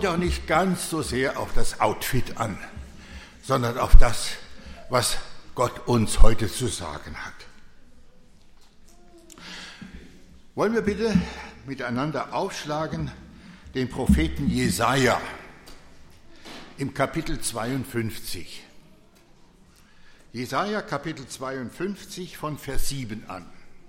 kommt ja auch nicht ganz so sehr auf das Outfit an, sondern auf das, was Gott uns heute zu sagen hat. Wollen wir bitte miteinander aufschlagen den Propheten Jesaja im Kapitel 52. Jesaja Kapitel 52 von Vers 7 an.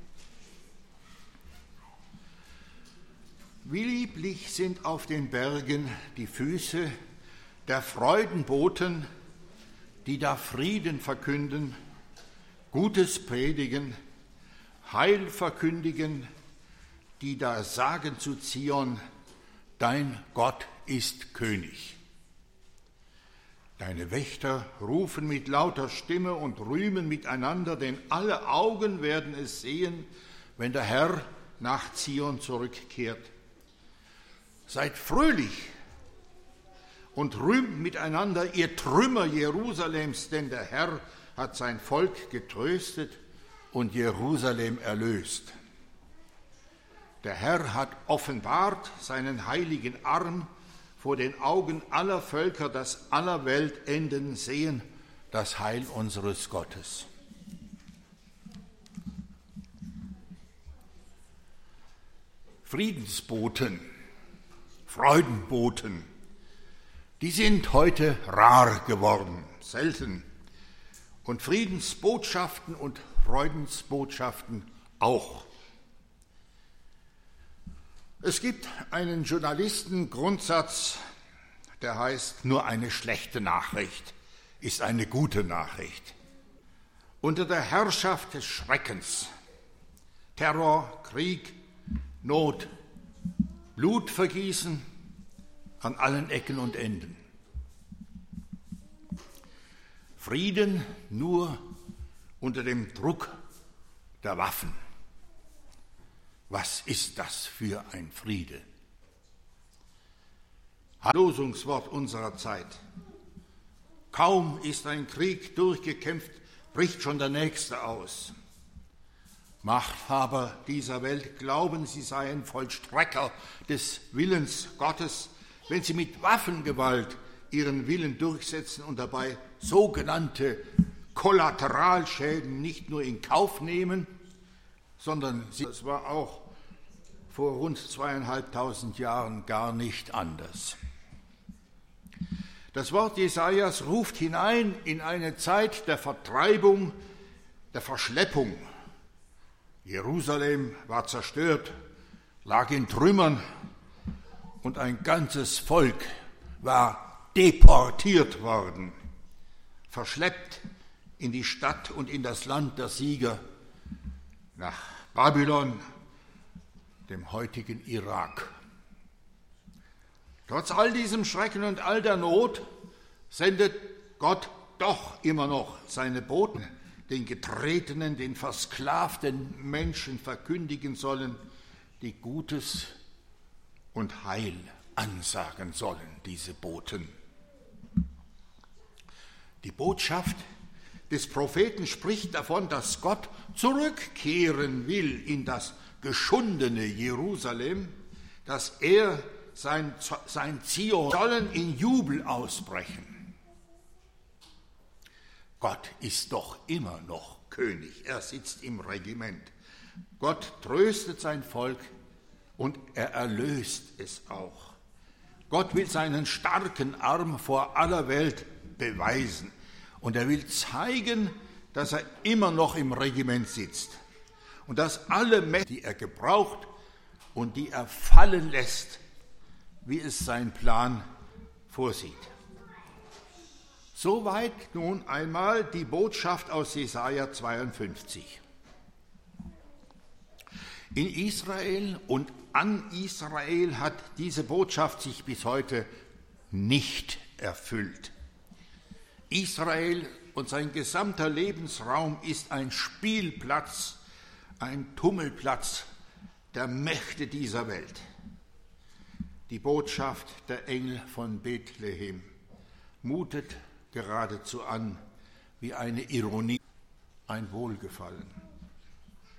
Wie lieblich sind auf den Bergen die Füße der Freudenboten, die da Frieden verkünden, Gutes predigen, Heil verkündigen, die da sagen zu Zion, dein Gott ist König. Deine Wächter rufen mit lauter Stimme und rühmen miteinander, denn alle Augen werden es sehen, wenn der Herr nach Zion zurückkehrt. Seid fröhlich und rühmt miteinander, ihr Trümmer Jerusalems, denn der Herr hat sein Volk getröstet und Jerusalem erlöst. Der Herr hat offenbart seinen heiligen Arm vor den Augen aller Völker, dass aller Weltenden sehen das Heil unseres Gottes. Friedensboten, Freudenboten, die sind heute rar geworden, selten. Und Friedensbotschaften und Freudensbotschaften auch. Es gibt einen Journalistengrundsatz, der heißt, nur eine schlechte Nachricht ist eine gute Nachricht. Unter der Herrschaft des Schreckens, Terror, Krieg, Not, Blutvergießen an allen Ecken und Enden. Frieden nur unter dem Druck der Waffen. Was ist das für ein Friede? Losungswort unserer Zeit. Kaum ist ein Krieg durchgekämpft, bricht schon der nächste aus. Machthaber dieser Welt glauben, sie seien Vollstrecker des Willens Gottes, wenn sie mit Waffengewalt ihren Willen durchsetzen und dabei sogenannte Kollateralschäden nicht nur in Kauf nehmen, sondern es war auch vor rund 2500 Jahren gar nicht anders. Das Wort Jesajas ruft hinein in eine Zeit der Vertreibung, der Verschleppung. Jerusalem war zerstört, lag in Trümmern und ein ganzes Volk war deportiert worden, verschleppt in die Stadt und in das Land der Sieger, nach Babylon, dem heutigen Irak. Trotz all diesem Schrecken und all der Not sendet Gott doch immer noch seine Boten, den getretenen, den versklavten Menschen verkündigen sollen, die Gutes und Heil ansagen sollen, diese Boten. Die Botschaft des Propheten spricht davon, dass Gott zurückkehren will in das geschundene Jerusalem, dass er sein Zion sollen in Jubel ausbrechen. Gott ist doch immer noch König, er sitzt im Regiment. Gott tröstet sein Volk und er erlöst es auch. Gott will seinen starken Arm vor aller Welt beweisen und er will zeigen, dass er immer noch im Regiment sitzt und dass alle Mächte, die er gebraucht und die er fallen lässt, wie es sein Plan vorsieht. Soweit nun einmal die Botschaft aus Jesaja 52. In Israel und an Israel hat diese Botschaft sich bis heute nicht erfüllt. Israel und sein gesamter Lebensraum ist ein Spielplatz, ein Tummelplatz der Mächte dieser Welt. Die Botschaft der Engel von Bethlehem mutet geradezu an wie eine Ironie, ein Wohlgefallen.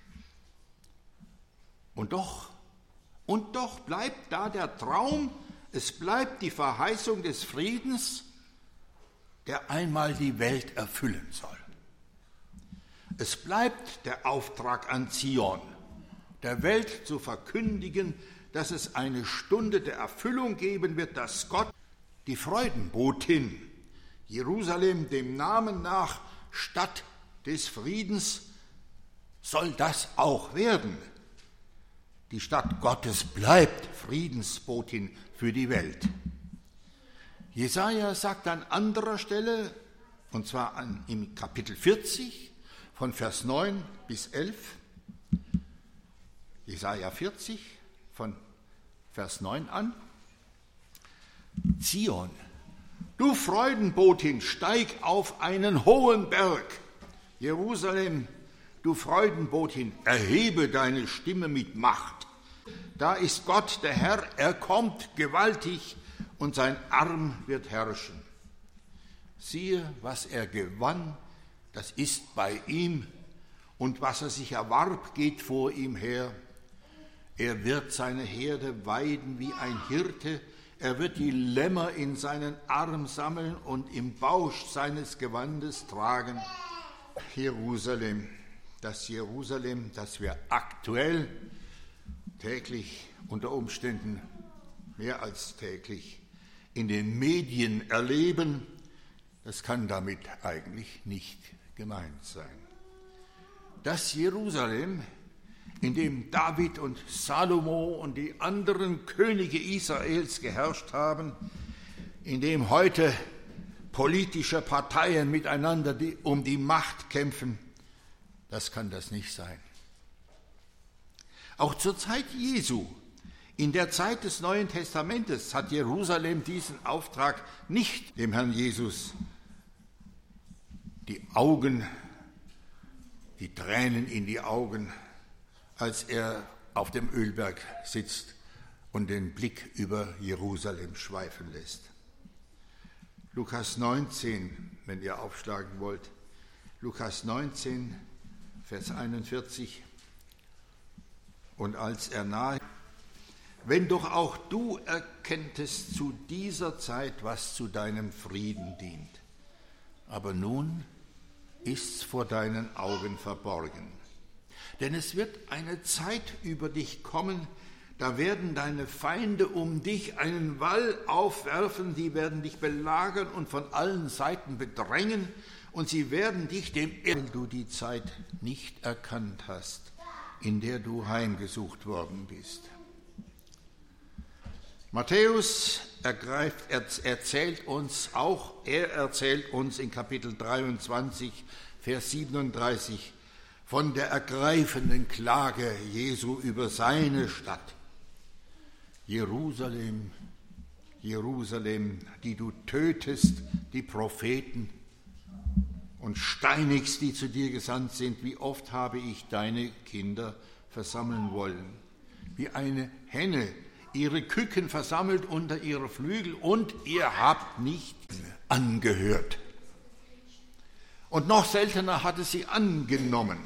Und doch bleibt da der Traum Es bleibt die Verheißung des Friedens, der einmal die Welt erfüllen soll. Es bleibt der Auftrag an Zion, der Welt zu verkündigen, dass es eine Stunde der Erfüllung geben wird, dass Gott die Freudenbotin, Jerusalem dem Namen nach Stadt des Friedens, soll das auch werden. Die Stadt Gottes bleibt Friedensbotin für die Welt. Jesaja sagt an anderer Stelle, und zwar im Kapitel 40, von Vers 9 bis 11, Jesaja 40, von Vers 9 an: Zion, du Freudenbotin, steig auf einen hohen Berg. Jerusalem, du Freudenbotin, erhebe deine Stimme mit Macht. Da ist Gott, der Herr, er kommt gewaltig und sein Arm wird herrschen. Siehe, was er gewann, das ist bei ihm, und was er sich erwarb, geht vor ihm her. Er wird seine Herde weiden wie ein Hirte, er wird die Lämmer in seinen Arm sammeln und im Bausch seines Gewandes tragen. Jerusalem, das wir aktuell täglich, unter Umständen mehr als täglich, in den Medien erleben, das kann damit eigentlich nicht gemeint sein. Das Jerusalem, in dem David und Salomo und die anderen Könige Israels geherrscht haben, in dem heute politische Parteien miteinander um die Macht kämpfen, das kann das nicht sein. Auch zur Zeit Jesu, in der Zeit des Neuen Testamentes, hat Jerusalem diesen Auftrag nicht dem Herrn Jesus die Tränen in die Augen, als er auf dem Ölberg sitzt und den Blick über Jerusalem schweifen lässt. Lukas 19, wenn ihr aufschlagen wollt, Lukas 19, Vers 41. Und als er nahe, wenn doch auch du erkenntest zu dieser Zeit, was zu deinem Frieden dient. Aber nun ist's vor deinen Augen verborgen. Denn es wird eine Zeit über dich kommen, da werden deine Feinde um dich einen Wall aufwerfen, die werden dich belagern und von allen Seiten bedrängen, und sie werden dich weil du die Zeit nicht erkannt hast, in der du heimgesucht worden bist. Matthäus erzählt uns in Kapitel 23, Vers 37 von der ergreifenden Klage Jesu über seine Stadt. Jerusalem, Jerusalem, die du tötest die Propheten und steinigst, die zu dir gesandt sind, wie oft habe ich deine Kinder versammeln wollen, wie eine Henne ihre Küken versammelt unter ihre Flügel, und ihr habt nicht angehört. Und noch seltener hatte sie angenommen.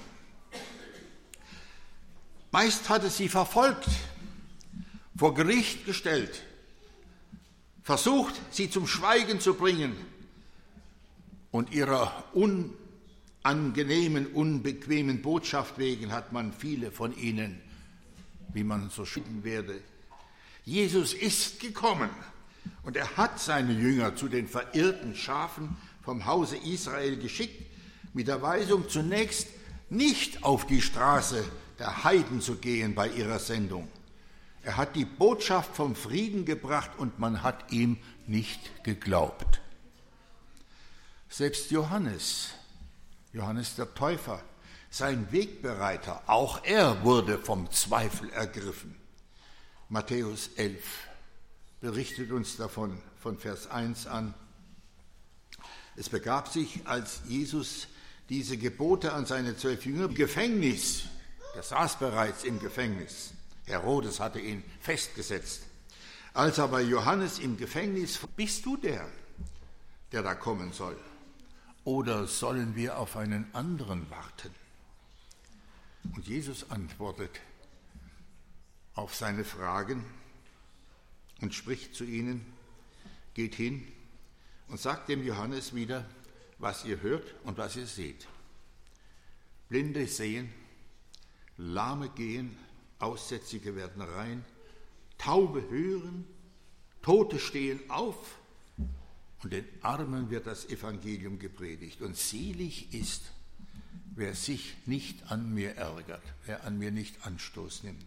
Meist hatte sie verfolgt, vor Gericht gestellt, versucht, sie zum Schweigen zu bringen, und ihrer unangenehmen, unbequemen Botschaft wegen hat man viele von ihnen, wie man so schicken werde. Jesus ist gekommen und er hat seine Jünger zu den verirrten Schafen vom Hause Israel geschickt, mit der Weisung, zunächst nicht auf die Straße der Heiden zu gehen bei ihrer Sendung. Er hat die Botschaft vom Frieden gebracht und man hat ihm nicht geglaubt. Selbst Johannes der Täufer, sein Wegbereiter, auch er wurde vom Zweifel ergriffen. Matthäus 11 berichtet uns davon, von Vers 1 an. Es begab sich, als Jesus diese Gebote an seine 12 Jünger im Gefängnis, er saß bereits im Gefängnis, Herodes hatte ihn festgesetzt. Als aber Johannes im Gefängnis, bist du der da kommen soll? Oder sollen wir auf einen anderen warten? Und Jesus antwortet auf seine Fragen und spricht zu ihnen: Geht hin und sagt dem Johannes wieder, was ihr hört und was ihr seht. Blinde sehen, Lahme gehen, Aussätzige werden rein, Taube hören, Tote stehen auf und den Armen wird das Evangelium gepredigt. Und selig ist, wer sich nicht an mir ärgert, wer an mir nicht Anstoß nimmt.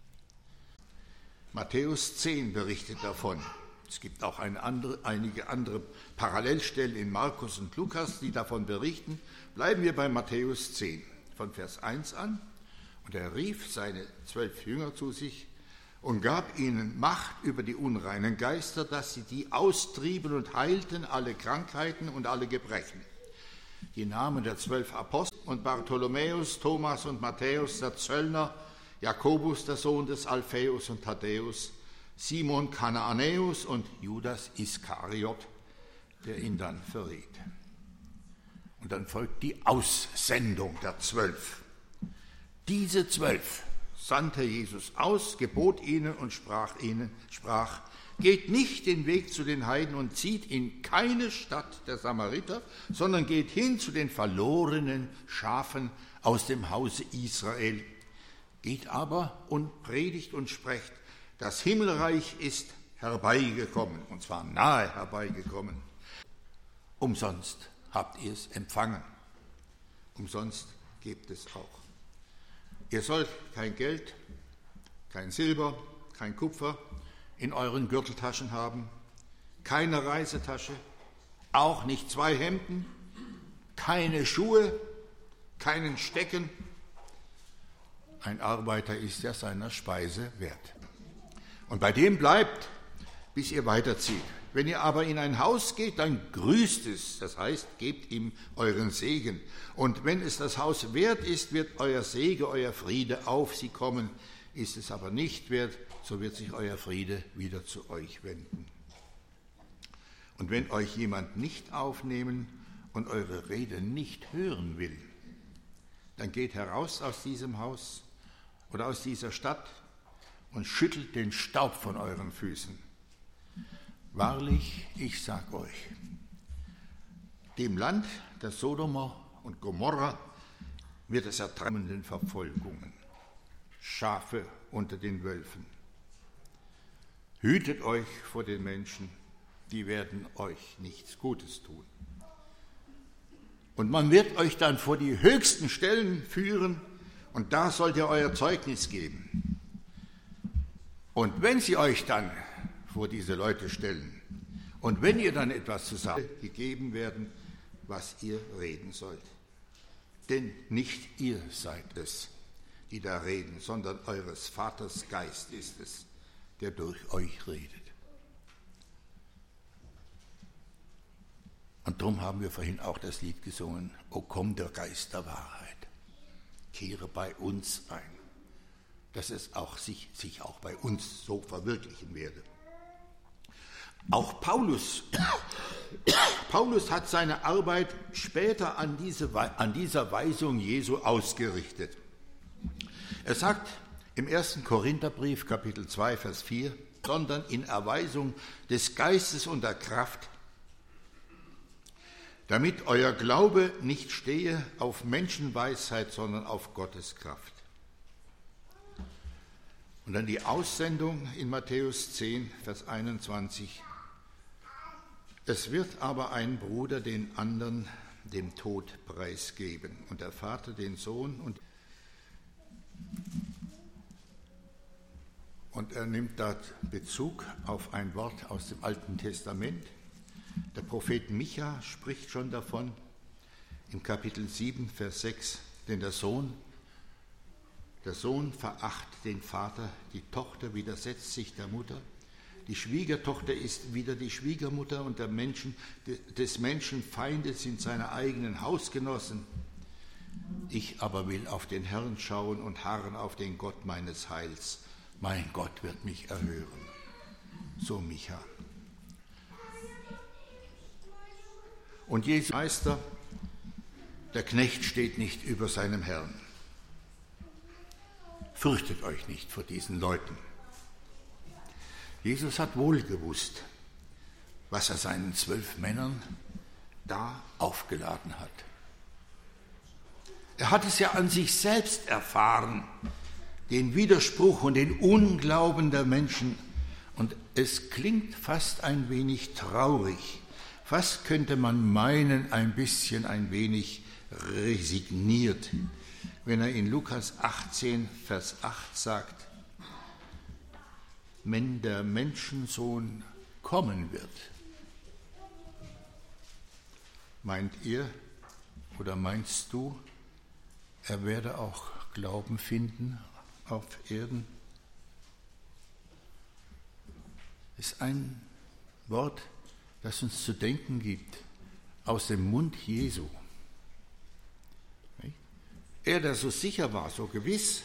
Matthäus 10 berichtet davon. Es gibt auch einige andere Parallelstellen in Markus und Lukas, die davon berichten. Bleiben wir bei Matthäus 10, von Vers 1 an. Und er rief seine 12 Jünger zu sich und gab ihnen Macht über die unreinen Geister, dass sie die austrieben und heilten alle Krankheiten und alle Gebrechen. Die Namen der 12 Apostel und Bartholomäus, Thomas und Matthäus, der Zöllner, Jakobus, der Sohn des Alphaeus und Thaddäus, Simon Kanaanäus und Judas Iskariot, der ihn dann verriet. Und dann folgt die Aussendung der 12. Diese 12 sandte Jesus aus, gebot ihnen und sprach: Geht nicht den Weg zu den Heiden und zieht in keine Stadt der Samariter, sondern geht hin zu den verlorenen Schafen aus dem Hause Israel. Geht aber und predigt und sprecht: Das Himmelreich ist herbeigekommen, und zwar nahe herbeigekommen. Umsonst habt ihr es empfangen, umsonst gebt es auch. Ihr sollt kein Geld, kein Silber, kein Kupfer in euren Gürteltaschen haben, keine Reisetasche, auch nicht 2 Hemden, keine Schuhe, keinen Stecken. Ein Arbeiter ist ja seiner Speise wert. Und bei dem bleibt, bis ihr weiterzieht. Wenn ihr aber in ein Haus geht, dann grüßt es, das heißt, gebt ihm euren Segen. Und wenn es das Haus wert ist, wird euer Segen, euer Friede auf sie kommen. Ist es aber nicht wert, so wird sich euer Friede wieder zu euch wenden. Und wenn euch jemand nicht aufnehmen und eure Rede nicht hören will, dann geht heraus aus diesem Haus oder aus dieser Stadt und schüttelt den Staub von euren Füßen. Wahrlich, ich sag euch, dem Land der Sodomer und Gomorra wird es erträumenden Verfolgungen, Schafe unter den Wölfen. Hütet euch vor den Menschen, die werden euch nichts Gutes tun. Und man wird euch dann vor die höchsten Stellen führen, und da sollt ihr euer Zeugnis geben. Und wenn sie euch dann vor diese Leute stellen und wenn ihr dann etwas zu sagen gegeben werden, was ihr reden sollt. Denn nicht ihr seid es, die da reden, sondern eures Vaters Geist ist es, der durch euch redet. Und darum haben wir vorhin auch das Lied gesungen: O komm, der Geist der Wahrheit, kehre bei uns ein, dass es auch sich auch bei uns so verwirklichen werde. Auch Paulus hat seine Arbeit später an dieser Weisung Jesu ausgerichtet. Er sagt im 1. Korintherbrief, Kapitel 2, Vers 4, sondern in Erweisung des Geistes und der Kraft, damit euer Glaube nicht stehe auf Menschenweisheit, sondern auf Gottes Kraft. Und dann die Aussendung in Matthäus 10, Vers 21. Es wird aber ein Bruder den anderen dem Tod preisgeben und der Vater den Sohn. Und er nimmt da Bezug auf ein Wort aus dem Alten Testament. Der Prophet Micha spricht schon davon im Kapitel 7, Vers 6, denn der Sohn verachtet den Vater, die Tochter widersetzt sich der Mutter, die Schwiegertochter ist wieder die Schwiegermutter und des Menschen Feinde sind seine eigenen Hausgenossen. Ich aber will auf den Herrn schauen und harren auf den Gott meines Heils. Mein Gott wird mich erhören. So Micha. Und Jesu Meister, der Knecht steht nicht über seinem Herrn. Fürchtet euch nicht vor diesen Leuten. Jesus hat wohl gewusst, was er seinen 12 Männern da aufgeladen hat. Er hat es ja an sich selbst erfahren, den Widerspruch und den Unglauben der Menschen. Und es klingt fast ein wenig traurig. Fast könnte man meinen, ein wenig resigniert, wenn er in Lukas 18, Vers 8 sagt, wenn der Menschensohn kommen wird, meint ihr oder meinst du, er werde auch Glauben finden auf Erden? Ist ein Wort, das uns zu denken gibt, aus dem Mund Jesu. Er, der so sicher war, so gewiss,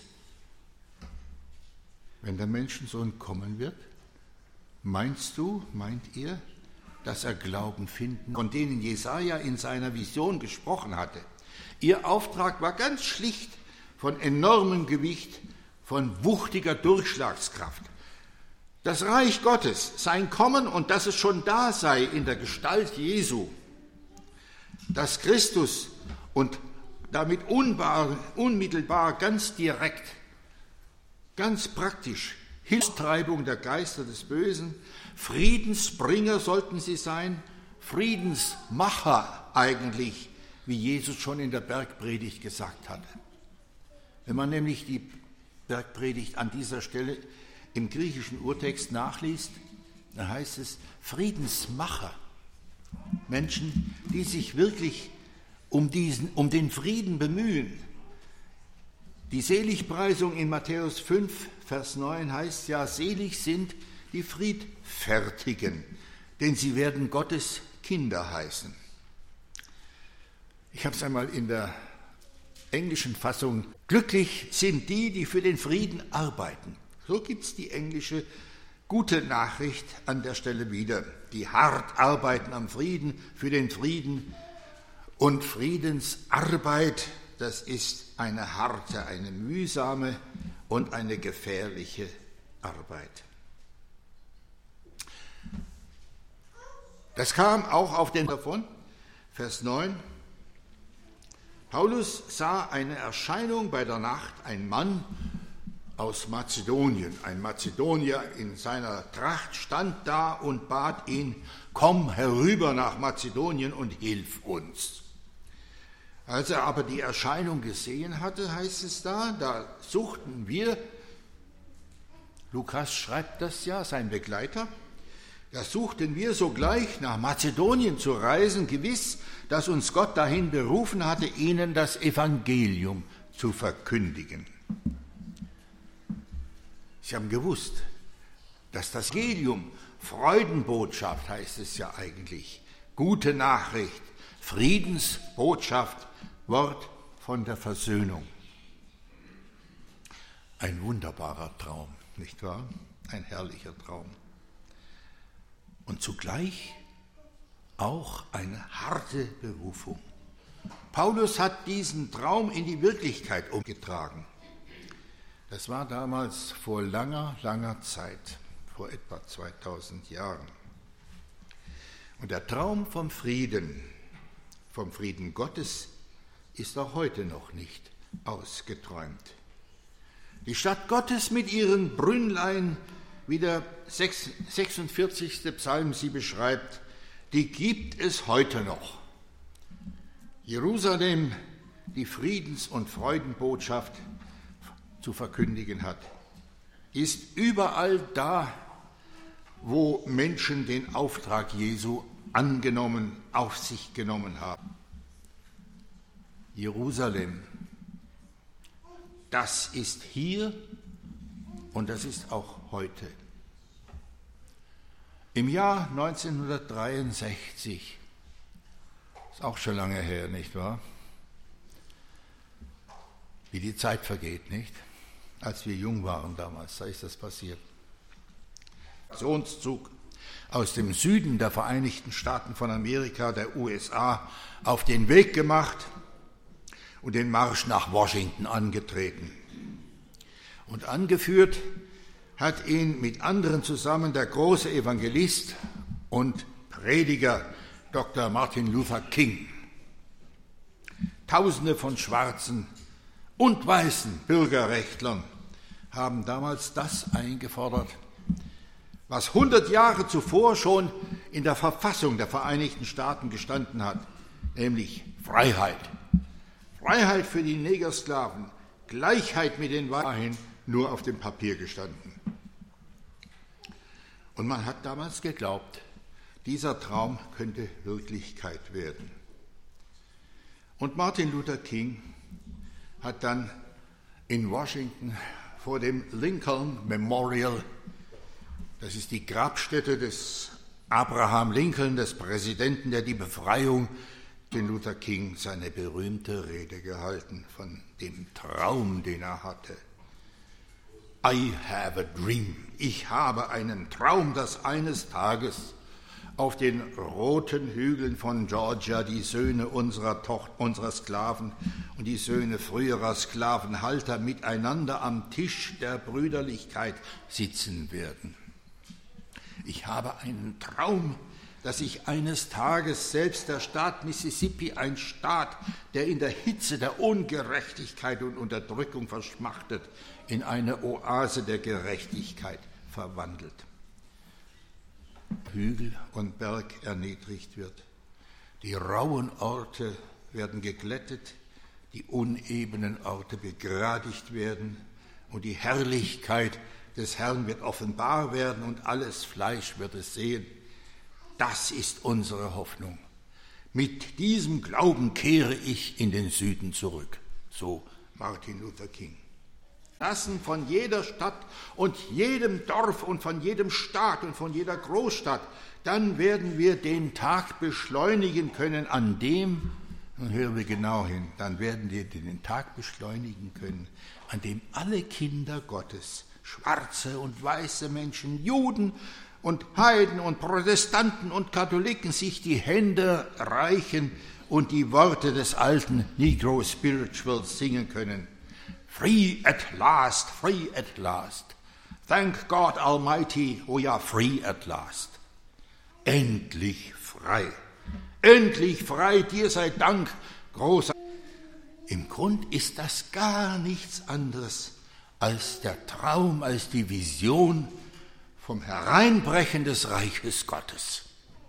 wenn der Menschensohn kommen wird, meint ihr, dass er Glauben finden, von denen Jesaja in seiner Vision gesprochen hatte? Ihr Auftrag war ganz schlicht, von enormem Gewicht, von wuchtiger Durchschlagskraft. Das Reich Gottes, sein Kommen und dass es schon da sei in der Gestalt Jesu, dass Christus und damit unmittelbar, ganz direkt, ganz praktisch, Hilfstreibung der Geister des Bösen, Friedensbringer sollten sie sein, Friedensmacher eigentlich, wie Jesus schon in der Bergpredigt gesagt hatte. Wenn man nämlich die Bergpredigt an dieser Stelle im griechischen Urtext nachliest, dann heißt es Friedensmacher, Menschen, die sich wirklich um den Frieden bemühen. Die Seligpreisung in Matthäus 5, Vers 9 heißt ja, selig sind die Friedfertigen, denn sie werden Gottes Kinder heißen. Ich habe es einmal in der englischen Fassung, glücklich sind die, die für den Frieden arbeiten. So gibt es die englische gute Nachricht an der Stelle wieder, die hart arbeiten am Frieden, für den Frieden. Und Friedensarbeit, das ist eine harte, eine mühsame und eine gefährliche Arbeit. Das kam auch auf den davon, Vers 9. Paulus sah eine Erscheinung bei der Nacht, ein Mann aus Mazedonien. Ein Mazedonier in seiner Tracht stand da und bat ihn, komm herüber nach Mazedonien und hilf uns. Als er aber die Erscheinung gesehen hatte, heißt es da suchten wir, Lukas schreibt das ja, sein Begleiter, da suchten wir sogleich nach Mazedonien zu reisen, gewiss, dass uns Gott dahin berufen hatte, ihnen das Evangelium zu verkündigen. Sie haben gewusst, dass das Evangelium, Freudenbotschaft heißt es ja eigentlich, gute Nachricht, Friedensbotschaft, Wort von der Versöhnung. Ein wunderbarer Traum, nicht wahr? Ein herrlicher Traum. Und zugleich auch eine harte Berufung. Paulus hat diesen Traum in die Wirklichkeit umgetragen. Das war damals vor langer, langer Zeit, vor etwa 2000 Jahren. Und der Traum vom Frieden Gottes, ist auch heute noch nicht ausgeträumt. Die Stadt Gottes mit ihren Brünnlein, wie der 46. Psalm sie beschreibt, die gibt es heute noch. Jerusalem, die Friedens- und Freudenbotschaft zu verkündigen hat, ist überall da, wo Menschen den Auftrag Jesu angenommen, auf sich genommen haben. Jerusalem, das ist hier und das ist auch heute. Im Jahr 1963, ist auch schon lange her, nicht wahr? Wie die Zeit vergeht, nicht? Als wir jung waren damals, da ist das passiert. Migrationszug aus dem Süden der Vereinigten Staaten von Amerika, der USA, auf den Weg gemacht und den Marsch nach Washington angetreten. Und angeführt hat ihn mit anderen zusammen der große Evangelist und Prediger Dr. Martin Luther King. Tausende von schwarzen und weißen Bürgerrechtlern haben damals das eingefordert, was 100 Jahre zuvor schon in der Verfassung der Vereinigten Staaten gestanden hat, nämlich Freiheit. Freiheit für die Negersklaven, Gleichheit mit den Weißen, nur auf dem Papier gestanden. Und man hat damals geglaubt, dieser Traum könnte Wirklichkeit werden. Und Martin Luther King hat dann in Washington vor dem Lincoln Memorial, das ist die Grabstätte des Abraham Lincoln, des Präsidenten, der die Befreiung, den Luther King seine berühmte Rede gehalten von dem Traum, den er hatte. I have a dream. Ich habe einen Traum, dass eines Tages auf den roten Hügeln von Georgia die Söhne unserer Sklaven und die Söhne früherer Sklavenhalter miteinander am Tisch der Brüderlichkeit sitzen werden. Ich habe einen Traum, dass ich eines Tages selbst der Staat Mississippi, ein Staat, der in der Hitze der Ungerechtigkeit und Unterdrückung verschmachtet, in eine Oase der Gerechtigkeit verwandelt. Hügel und Berg erniedrigt wird. Die rauen Orte werden geglättet, die unebenen Orte begradigt werden und die Herrlichkeit des Herrn wird offenbar werden und alles Fleisch wird es sehen. Das ist unsere Hoffnung. Mit diesem Glauben kehre ich in den Süden zurück. So Martin Luther King. Lassen von jeder Stadt und jedem Dorf und von jedem Staat und von jeder Großstadt, dann werden wir den Tag beschleunigen können, an dem, nun hören wir genau hin, dann werden wir den Tag beschleunigen können, an dem alle Kinder Gottes, schwarze und weiße Menschen, Juden und Heiden und Protestanten und Katholiken sich die Hände reichen und die Worte des alten Negro Spirituals singen können. Free at last, free at last. Thank God Almighty, we are free at last. Endlich frei. Endlich frei, dir sei Dank, großer. Im Grund ist das gar nichts anderes als der Traum, als die Vision vom Hereinbrechen des Reiches Gottes.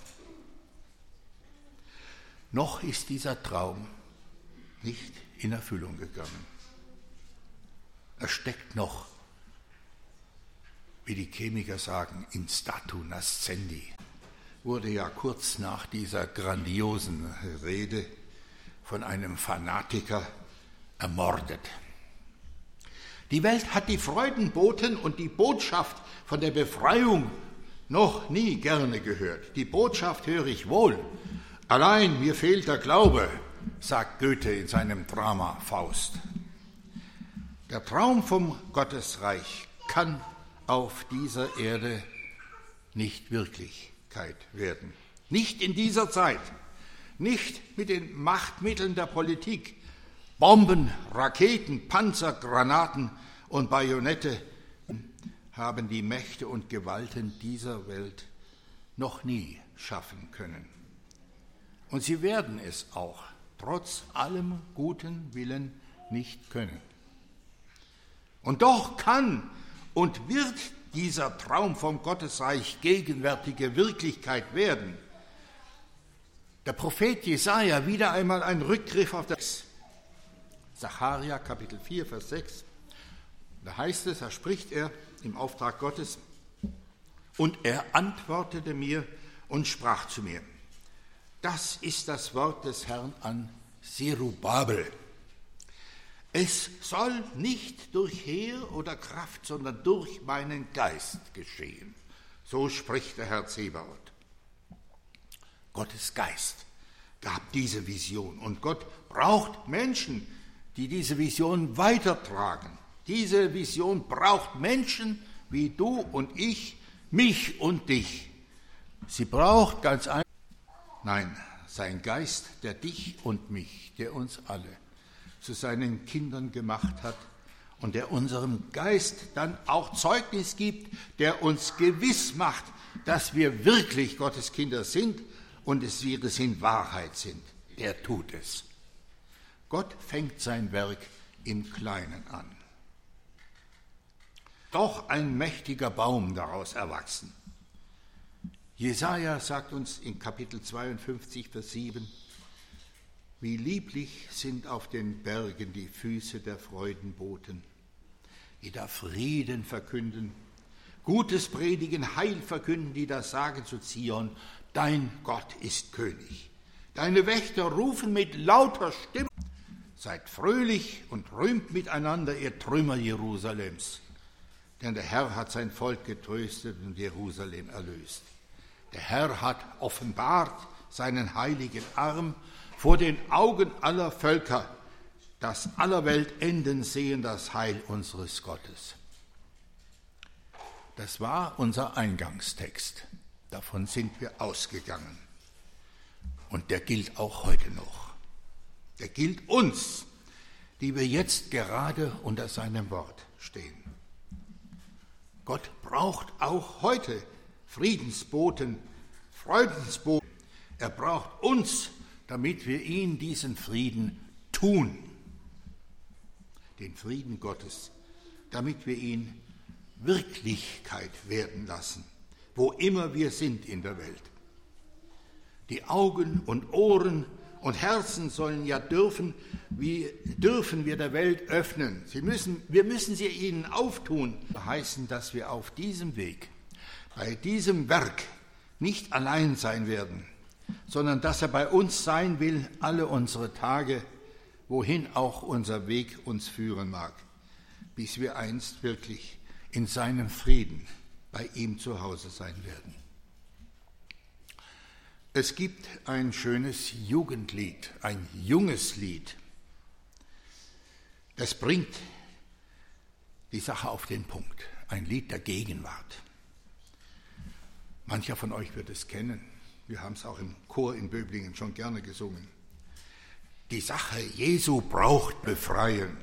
Noch ist dieser Traum nicht in Erfüllung gegangen. Er steckt noch, wie die Chemiker sagen, in statu nascendi. Wurde ja kurz nach dieser grandiosen Rede von einem Fanatiker ermordet. Die Welt hat die Freudenboten und die Botschaft von der Befreiung noch nie gerne gehört. Die Botschaft höre ich wohl. Allein mir fehlt der Glaube, sagt Goethe in seinem Drama Faust. Der Traum vom Gottesreich kann auf dieser Erde nicht Wirklichkeit werden. Nicht in dieser Zeit, nicht mit den Machtmitteln der Politik. Bomben, Raketen, Panzer, Granaten und Bajonette haben die Mächte und Gewalten dieser Welt noch nie schaffen können. Und sie werden es auch trotz allem guten Willen nicht können. Und doch kann und wird dieser Traum vom Gottesreich gegenwärtige Wirklichkeit werden. Der Prophet Jesaja, wieder einmal ein Rückgriff auf das Sacharja, Kapitel 4, Vers 6. Da heißt es, da spricht er im Auftrag Gottes, und er antwortete mir und sprach zu mir, das ist das Wort des Herrn an Zerubabel. Es soll nicht durch Heer oder Kraft, sondern durch meinen Geist geschehen. So spricht der Herr Zebaoth. Gottes Geist gab diese Vision und Gott braucht Menschen, die diese Vision weitertragen. Diese Vision braucht Menschen wie du und ich, mich und dich. Sie braucht ganz einfach, nein, sein Geist, der dich und mich, der uns alle zu seinen Kindern gemacht hat und der unserem Geist dann auch Zeugnis gibt, der uns gewiss macht, dass wir wirklich Gottes Kinder sind und es wir es in Wahrheit sind. Der tut es. Gott fängt sein Werk im Kleinen an. Doch ein mächtiger Baum daraus erwachsen. Jesaja sagt uns in Kapitel 52, Vers 7, wie lieblich sind auf den Bergen die Füße der Freudenboten, die da Frieden verkünden, Gutes predigen, Heil verkünden, die da sagen zu Zion, dein Gott ist König. Deine Wächter rufen mit lauter Stimme, seid fröhlich und rühmt miteinander, ihr Trümmer Jerusalems. Denn der Herr hat sein Volk getröstet und Jerusalem erlöst. Der Herr hat offenbart seinen heiligen Arm vor den Augen aller Völker, dass aller Welt Enden sehen das Heil unseres Gottes. Das war unser Eingangstext. Davon sind wir ausgegangen. Und der gilt auch heute noch. Der gilt uns, die wir jetzt gerade unter seinem Wort stehen. Gott braucht auch heute Friedensboten, Freudensboten. Er braucht uns, damit wir ihn diesen Frieden tun. Den Frieden Gottes, damit wir ihn Wirklichkeit werden lassen, wo immer wir sind in der Welt. Die Augen und Ohren und Herzen sollen ja dürfen wir der Welt öffnen. Wir müssen sie ihnen auftun. Das heißt, dass wir auf diesem Weg, bei diesem Werk nicht allein sein werden, sondern dass er bei uns sein will, alle unsere Tage, wohin auch unser Weg uns führen mag, bis wir einst wirklich in seinem Frieden bei ihm zu Hause sein werden. Es gibt ein schönes Jugendlied, ein junges Lied. Das bringt die Sache auf den Punkt, ein Lied der Gegenwart. Mancher von euch wird es kennen, wir haben es auch im Chor in Böblingen schon gerne gesungen. Die Sache Jesu braucht Befreien.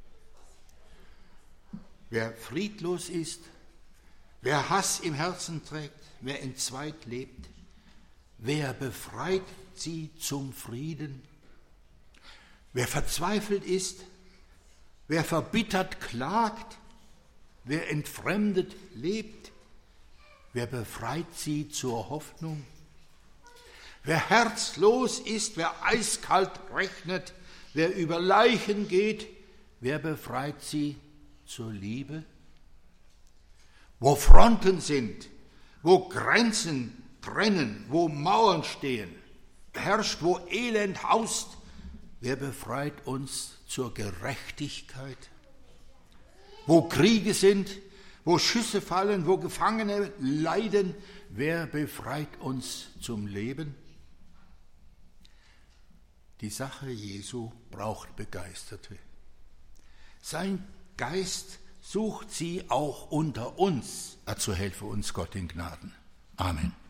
Wer friedlos ist, wer Hass im Herzen trägt, wer entzweit lebt, wer befreit sie zum Frieden? Wer verzweifelt ist, wer verbittert klagt, wer entfremdet lebt, wer befreit sie zur Hoffnung? Wer herzlos ist, wer eiskalt rechnet, wer über Leichen geht, wer befreit sie zur Liebe? Wo Fronten sind, wo Grenzen trennen, wo Mauern stehen, herrscht, wo Elend haust, wer befreit uns zur Gerechtigkeit? Wo Kriege sind, wo Schüsse fallen, wo Gefangene leiden, wer befreit uns zum Leben? Die Sache Jesu braucht Begeisterte. Sein Geist sucht sie auch unter uns. Dazu helfe uns Gott in Gnaden. Amen.